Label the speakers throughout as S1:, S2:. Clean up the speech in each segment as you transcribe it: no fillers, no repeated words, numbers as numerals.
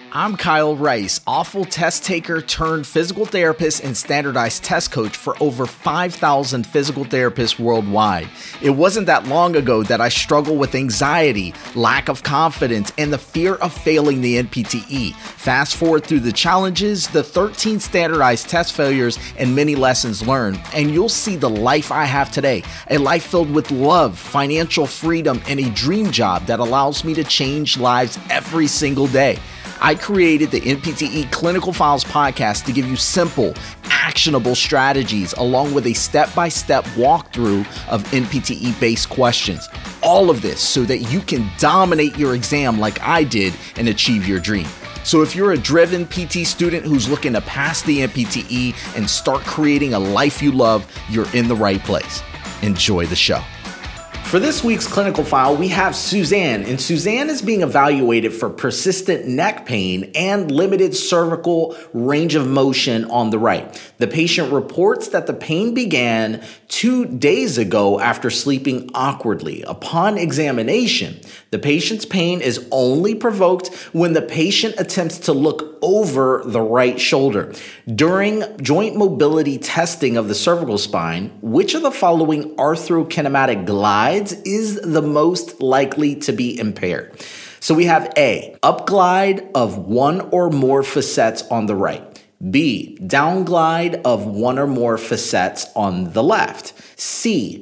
S1: I'm Kyle Rice, awful test taker turned physical therapist and standardized test coach for over 5,000 physical therapists worldwide. It wasn't that long ago that I struggled with anxiety, lack of confidence, and the fear of failing the NPTE. Fast forward through the challenges, the 13 standardized test failures, and many lessons learned, and you'll see the life I have today, a life filled with love, financial freedom, and a dream job that allows me to change lives every single day. I created the NPTE Clinical Files podcast to give you simple, actionable strategies along with a step-by-step walkthrough of NPTE-based questions. All of this so that you can dominate your exam like I did and achieve your dream. So if you're a driven PT student who's looking to pass the NPTE and start creating a life you love, you're in the right place. Enjoy the show. For this week's clinical file, we have Suzanne, and Suzanne is being evaluated for persistent neck pain and limited cervical range of motion on the right. The patient reports that the pain began 2 days ago after sleeping awkwardly. Upon examination, the patient's pain is only provoked when the patient attempts to look over the right shoulder. During joint mobility testing of the cervical spine, which of the following arthrokinematic glides is the most likely to be impaired? So we have A, upglide of one or more facets on the right. B, downglide of one or more facets on the left. C,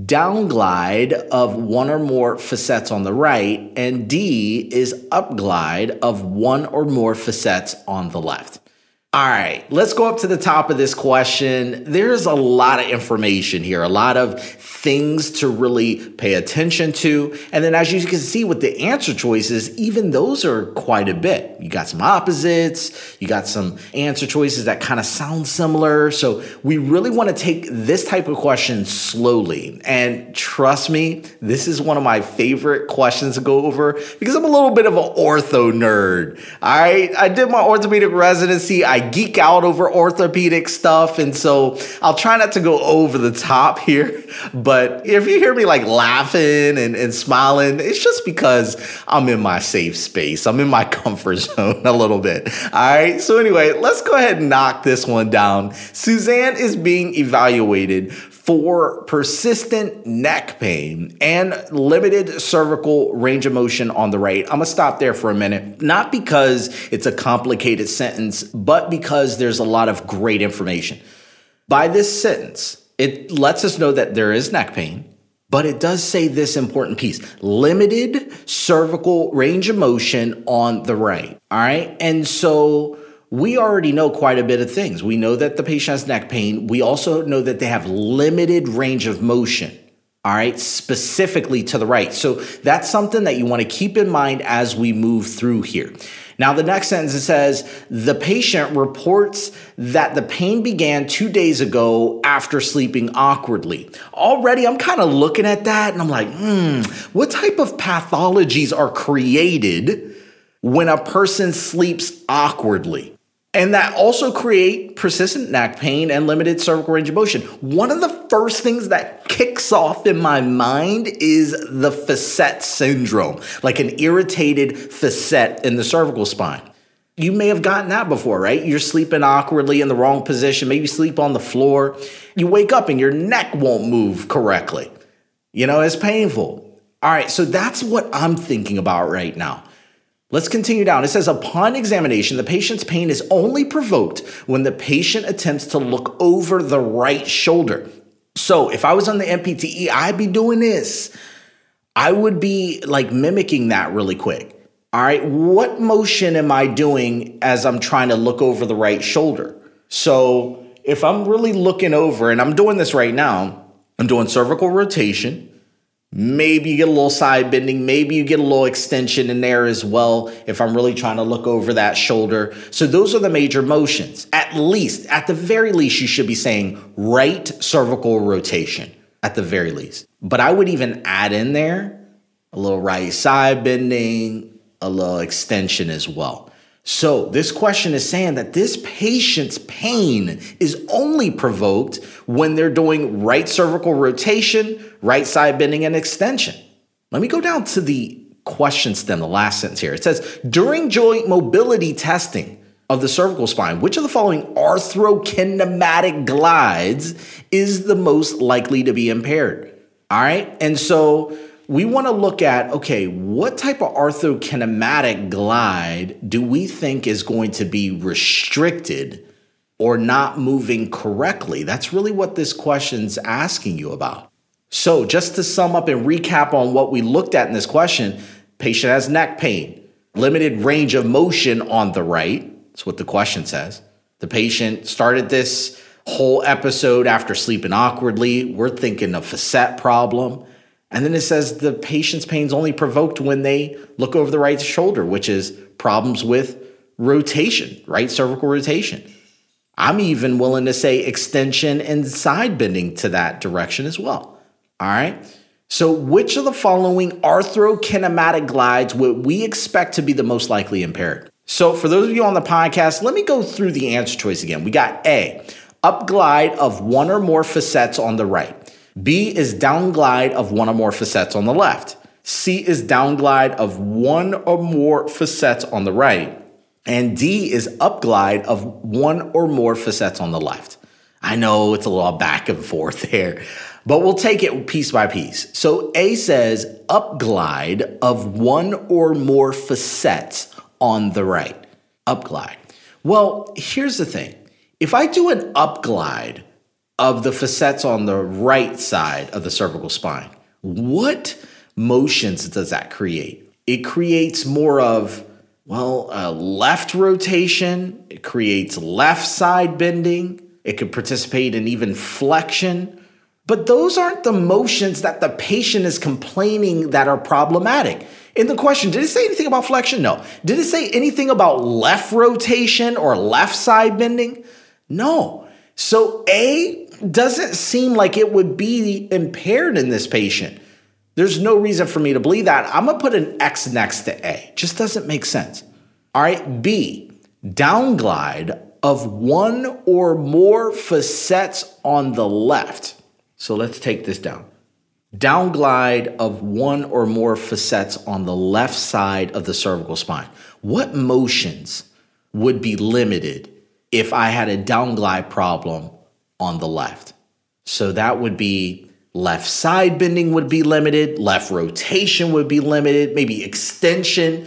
S1: downglide of one or more facets on the right. And D is upglide of one or more facets on the left. All right, let's go up to the top of this question. There's a lot of information here, a lot of things to really pay attention to. And then as you can see with the answer choices, even those are quite a bit. You got some opposites, you got some answer choices that kind of sound similar. So we really want to take this type of question slowly. And trust me, this is one of my favorite questions to go over because I'm a little bit of an ortho nerd. All right, I did my orthopedic residency. I geek out over orthopedic stuff, and so I'll try not to go over the top here. But if you hear me like laughing and smiling, it's just because I'm in my safe space. I'm in my comfort zone a little bit. All right. So anyway, let's go ahead and knock this one down. Suzanne is being evaluated for persistent neck pain and limited cervical range of motion on the right. I'm going to stop there for a minute, not because it's a complicated sentence, but because there's a lot of great information. By this sentence, it lets us know that there is neck pain, but it does say this important piece: limited cervical range of motion on the right. All right. And so we already know quite a bit of things. We know that the patient has neck pain. We also know that they have limited range of motion, all right, specifically to the right. So that's something that you want to keep in mind as we move through here. Now, the next sentence, it says, the patient reports that the pain began 2 days ago after sleeping awkwardly. Already, I'm kind of looking at that and I'm like, what type of pathologies are created when a person sleeps awkwardly? And that also create persistent neck pain and limited cervical range of motion. One of the first things that kicks off in my mind is the facet syndrome, like an irritated facet in the cervical spine. You may have gotten that before, right? You're sleeping awkwardly in the wrong position. Maybe you sleep on the floor. You wake up and your neck won't move correctly. You know, it's painful. All right, so that's what I'm thinking about right now. Let's continue down. It says, upon examination, the patient's pain is only provoked when the patient attempts to look over the right shoulder. So if I was on the NPTE, I'd be doing this. I would be like mimicking that really quick. All right, what motion am I doing as I'm trying to look over the right shoulder? So if I'm really looking over, and I'm doing this right now, I'm doing cervical rotation. Maybe you get a little side bending. Maybe you get a little extension in there as well if I'm really trying to look over that shoulder. So those are the major motions. At the very least, you should be saying right cervical rotation at the very least. But I would even add in there a little right side bending, a little extension as well. So this question is saying that this patient's pain is only provoked when they're doing right cervical rotation, right side bending, and extension. Let me go down to the question stem, the last sentence here. It says, during joint mobility testing of the cervical spine, which of the following arthrokinematic glides is the most likely to be impaired? All right. And so we want to look at, okay, what type of arthrokinematic glide do we think is going to be restricted or not moving correctly? That's really what this question's asking you about. So just to sum up and recap on what we looked at in this question, patient has neck pain, limited range of motion on the right. That's what the question says. The patient started this whole episode after sleeping awkwardly. We're thinking a facet problem. And then it says the patient's pain is only provoked when they look over the right shoulder, which is problems with rotation, right cervical rotation. I'm even willing to say extension and side bending to that direction as well. All right. So which of the following arthrokinematic glides would we expect to be the most likely impaired? So for those of you on the podcast, let me go through the answer choice again. We got A, up glide of one or more facets on the right. B is down glide of one or more facets on the left. C is down glide of one or more facets on the right. And D is up glide of one or more facets on the left. I know it's a little back and forth there, but we'll take it piece by piece. So A says up glide of one or more facets on the right. Up glide. Well, here's the thing. If I do an up glide of the facets on the right side of the cervical spine, what motions does that create? It creates more of, a left rotation. It creates left side bending. It could participate in even flexion. But those aren't the motions that the patient is complaining that are problematic. In the question, did it say anything about flexion? No. Did it say anything about left rotation or left side bending? No. So A doesn't seem like it would be impaired in this patient. There's no reason for me to believe that. I'm going to put an X next to A. Just doesn't make sense. All right, B, down glide of one or more facets on the left. So let's take this down. Down glide of one or more facets on the left side of the cervical spine. What motions would be limited if I had a down glide problem on the left? So that would be left side bending would be limited, left rotation would be limited, maybe extension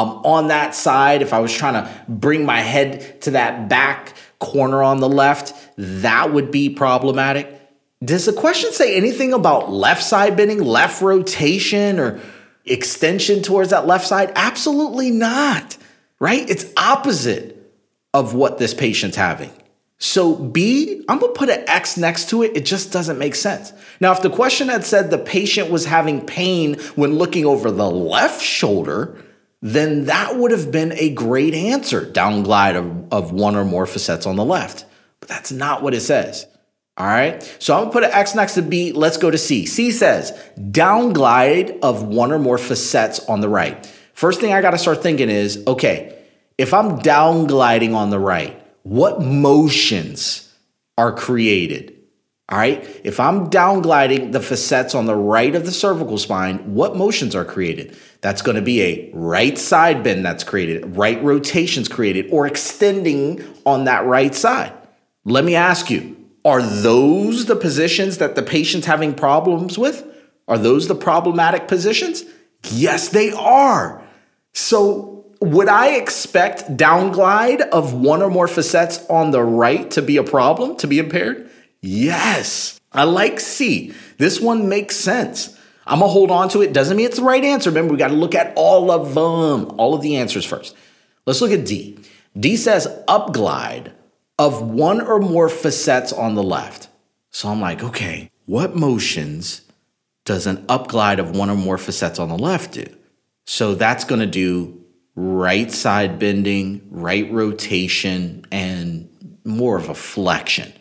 S1: on that side. If I was trying to bring my head to that back corner on the left, that would be problematic. Does the question say anything about left side bending, left rotation, or extension towards that left side? Absolutely not, right? It's opposite of what this patient's having. So B, I'm going to put an X next to it. It just doesn't make sense. Now, if the question had said the patient was having pain when looking over the left shoulder, then that would have been a great answer, down glide of one or more facets on the left. But that's not what it says. All right. So I'm going to put an X next to B. Let's go to C. C says down glide of one or more facets on the right. First thing I got to start thinking is, okay, if I'm down gliding on the right, what motions are created? All right. If I'm down gliding the facets on the right of the cervical spine, what motions are created? That's going to be a right side bend that's created, right rotations created, or extending on that right side. Let me ask you, are those the positions that the patient's having problems with? Are those the problematic positions? Yes, they are. So would I expect down glide of one or more facets on the right to be a problem, to be impaired? Yes. I like C. This one makes sense. I'm going to hold on to it. Doesn't mean it's the right answer. Remember, we got to look at all of them, all of the answers first. Let's look at D. D says up glide of one or more facets on the left. So I'm like, okay, what motions does an up glide of one or more facets on the left do? So that's going to do right side bending, right rotation, and more of a flexion.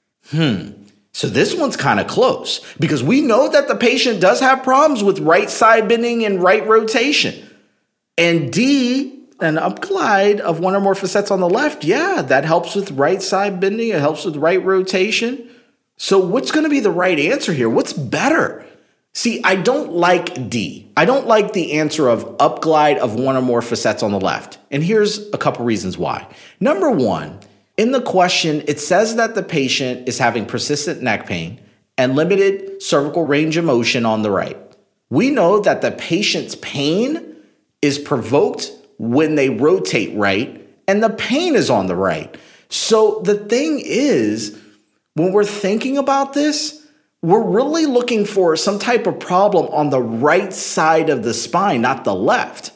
S1: So this one's kind of close because we know that the patient does have problems with right side bending and right rotation. And D, an up glide of one or more facets on the left, yeah, that helps with right side bending. It helps with right rotation. So what's going to be the right answer here? What's better? See, I don't like D. I don't like the answer of upglide of one or more facets on the left. And here's a couple reasons why. Number one, in the question, it says that the patient is having persistent neck pain and limited cervical range of motion on the right. We know that the patient's pain is provoked when they rotate right, and the pain is on the right. So the thing is, when we're thinking about this, we're really looking for some type of problem on the right side of the spine, not the left.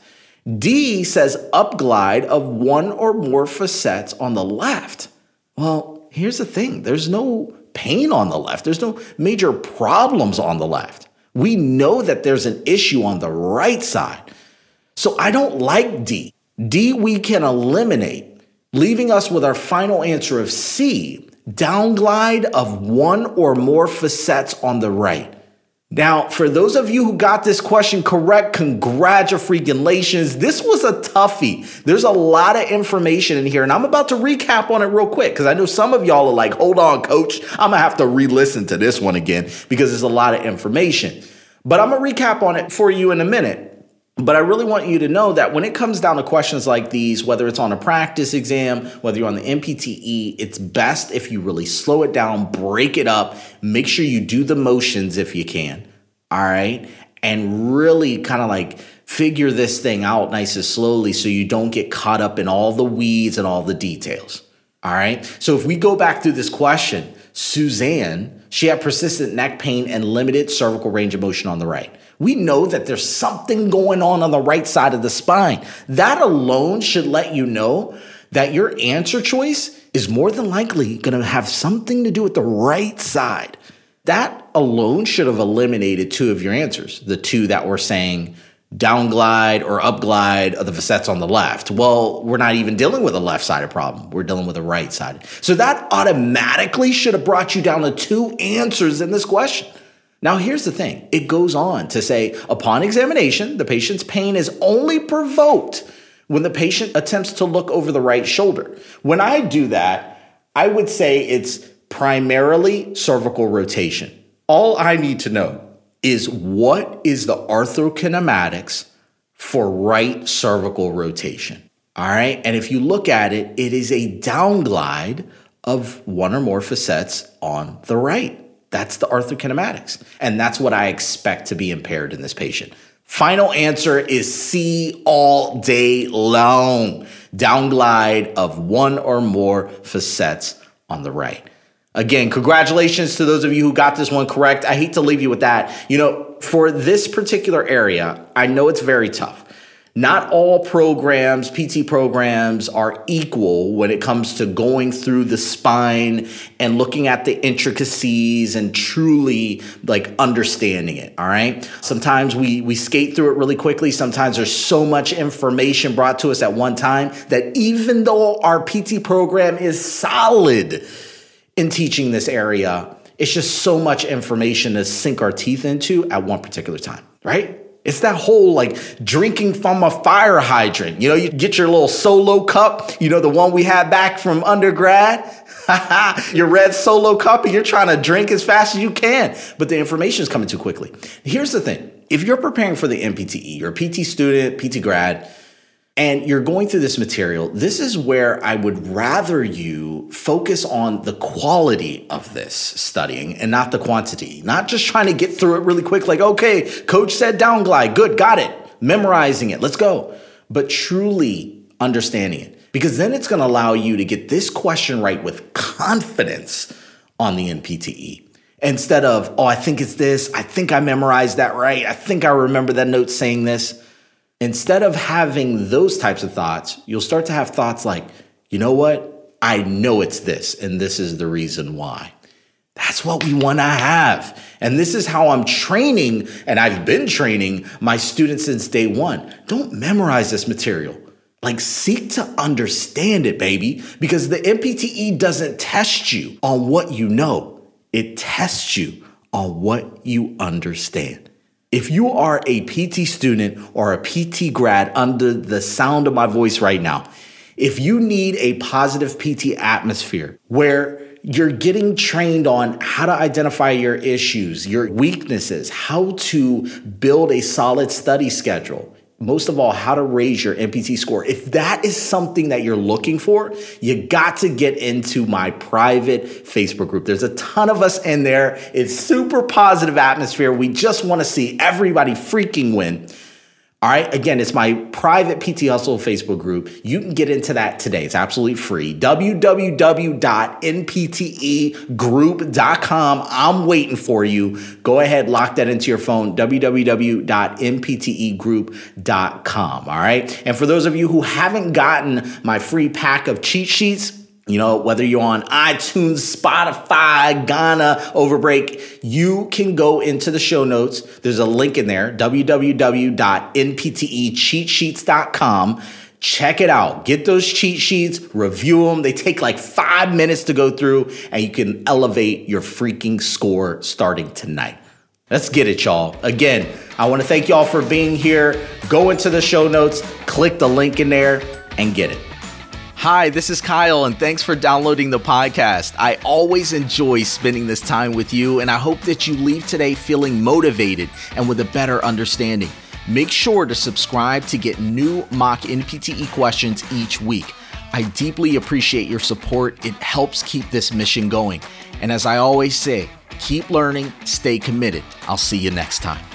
S1: D says upglide of one or more facets on the left. Well, here's the thing. There's no pain on the left. There's no major problems on the left. We know that there's an issue on the right side. So I don't like D. D we can eliminate, leaving us with our final answer of C, downglide of one or more facets on the right. Now, for those of you who got this question correct, congratulations. This was a toughie. There's a lot of information in here, and I'm about to recap on it real quick because I know some of y'all are like, hold on, coach. I'm going to have to re-listen to this one again because there's a lot of information. But I'm going to recap on it for you in a minute. But I really want you to know that when it comes down to questions like these, whether it's on a practice exam, whether you're on the NPTE, it's best if you really slow it down, break it up, make sure you do the motions if you can, all right? And really kind of like figure this thing out nice and slowly so you don't get caught up in all the weeds and all the details, all right? So if we go back through this question, Suzanne, she had persistent neck pain and limited cervical range of motion on the right. We know that there's something going on the right side of the spine. That alone should let you know that your answer choice is more than likely going to have something to do with the right side. That alone should have eliminated two of your answers, the two that were saying downglide or upglide of the facets on the left. Well, we're not even dealing with a left-sided problem. We're dealing with a right-sided. So that automatically should have brought you down to two answers in this question. Now, here's the thing. It goes on to say, upon examination, the patient's pain is only provoked when the patient attempts to look over the right shoulder. When I do that, I would say it's primarily cervical rotation. All I need to know is what is the arthrokinematics for right cervical rotation. All right. And if you look at it, it is a downglide of one or more facets on the right. That's the arthrokinematics. And that's what I expect to be impaired in this patient. Final answer is C all day long. Downglide of one or more facets on the right. Again, congratulations to those of you who got this one correct. I hate to leave you with that. You know, for this particular area, I know it's very tough. Not all programs, PT programs, are equal when it comes to going through the spine and looking at the intricacies and truly like understanding it, all right? Sometimes we skate through it really quickly. Sometimes there's so much information brought to us at one time that even though our PT program is solid in teaching this area, it's just so much information to sink our teeth into at one particular time, right? It's that whole like drinking from a fire hydrant. You know, you get your little Solo cup, you know, the one we had back from undergrad, your red Solo cup, and you're trying to drink as fast as you can, but the information is coming too quickly. Here's the thing. If you're preparing for the NPTE, you're a PT student, PT grad, and you're going through this material, this is where I would rather you focus on the quality of this studying and not the quantity. Not just trying to get through it really quick, like, okay, coach said downglide, good, got it, memorizing it, let's go. But truly understanding it, because then it's going to allow you to get this question right with confidence on the NPTE. Instead of, oh, I think it's this, I think I memorized that right, I think I remember that note saying this. Instead of having those types of thoughts, you'll start to have thoughts like, you know what? I know it's this, and this is the reason why. That's what we want to have. And this is how I'm training, and I've been training my students since day one. Don't memorize this material. Like, seek to understand it, baby, because the NPTE doesn't test you on what you know. It tests you on what you understand. If you are a PT student or a PT grad under the sound of my voice right now, if you need a positive PT atmosphere where you're getting trained on how to identify your issues, your weaknesses, how to build a solid study schedule. Most of all, how to raise your NPT score. If that is something that you're looking for, you got to get into my private Facebook group. There's a ton of us in there. It's super positive atmosphere. We just want to see everybody freaking win. All right. Again, it's my private PT Hustle Facebook group. You can get into that today. It's absolutely free. www.nptegroup.com. I'm waiting for you. Go ahead, lock that into your phone. www.nptegroup.com. All right. And for those of you who haven't gotten my free pack of cheat sheets, whether you're on iTunes, Spotify, Ghana, Overbreak, you can go into the show notes. There's a link in there, www.nptecheatsheets.com. Check it out. Get those cheat sheets, review them. They take like 5 minutes to go through, and you can elevate your freaking score starting tonight. Let's get it, y'all. Again, I want to thank y'all for being here. Go into the show notes, click the link in there, and get it. Hi, this is Kyle, and thanks for downloading the podcast. I always enjoy spending this time with you, and I hope that you leave today feeling motivated and with a better understanding. Make sure to subscribe to get new mock NPTE questions each week. I deeply appreciate your support. It helps keep this mission going. And as I always say, keep learning, stay committed. I'll see you next time.